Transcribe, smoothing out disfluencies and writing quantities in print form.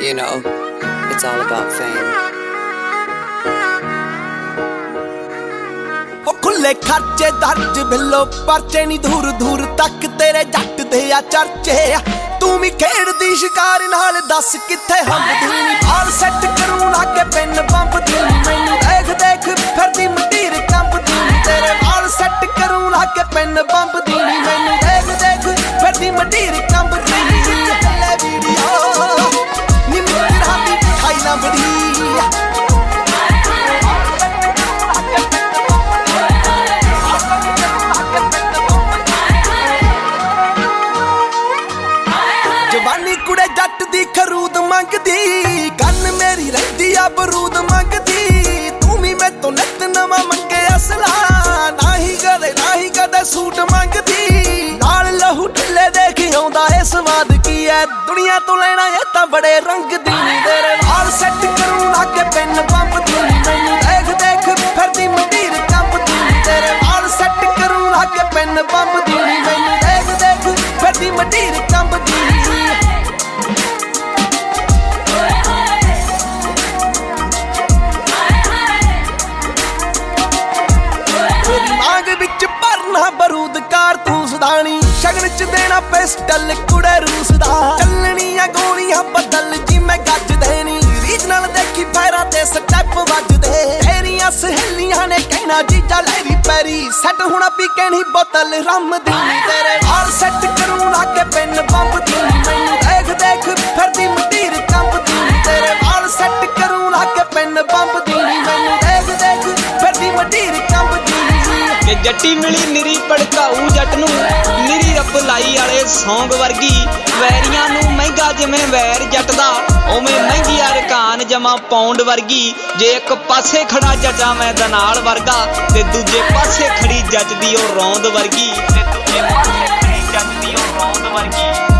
You know, it's all about fame. खुले खर्चे दर्ज बिलो परचे नी दूर दूर तक तेरे जट दे आ चर्चे तू भी खेड़दी शिकार नाल दस किथे हम दूनी बाल सेट करूं लाके पेन बंब दूनी मैनू देख देख फिरदी मंडीर कंब दूनी तेरे बाल सेट करूं लाके पेन बंब दूनी मैनू देख देख फिरदी मंडीर कंब दूनी ले वीडियो नी मेरी राती खाई ना बड़ी जवानी कुड़े जट दी खरूद मंगदी गन मेरी रही आ बरूद मंगदी तू भी मैं तो नित नवा मंगे असला नाही कदे सूट मंगदी नाल लहू ढिले देख आउंदा है स्वाद की है दुनिया तो लेना है तां बड़े रंग दी तेरे वाल सेट करूं लाके पेन बंब दूनी मैनू देख देख फिरदी मंडीर कंब दूनी तेरे वाल सेट करूं लाके पेन बंब दूनी मैनू देख देख फिरदी मंडीर कंब दूनी बरूद कारतूस दानी शगन च देना पिस्टल कुड़े रूस दा चलनियां गोलियां बदल जी मैं गज देनी रीजनल देखी पैरा ते स्टैप वजदे तेरियां सहेलियां ने कहना जीजा लहरी पैरी सेट होना पी के नहीं बोतल रम दी तेरे वाल सेट करूं लाके पेन बंब दूनी मैनू देख देख फिरदी मंडीर कंब दूनी तेरे वाल सेट करूं लाके पेन बंब दूनी मैनू देख देख फिरदी मंडीर कंब दूनी कि जट्टी मिली निरी भड़काऊ जट नूं निरी रप लाई वाले सौंग वर्गी वैरियां नूं महंगा जिवें वैर जट दा उवें महंगी अरकान जमा पौंड वर्गी जे एक पासे खड़ा जटा मैं दनाल वर्गा ते दूजे पासे खड़ी जचदी ओ रौंद वर्गी ते दूजे पासे खड़ी जचदी ओ रौंद वर्गी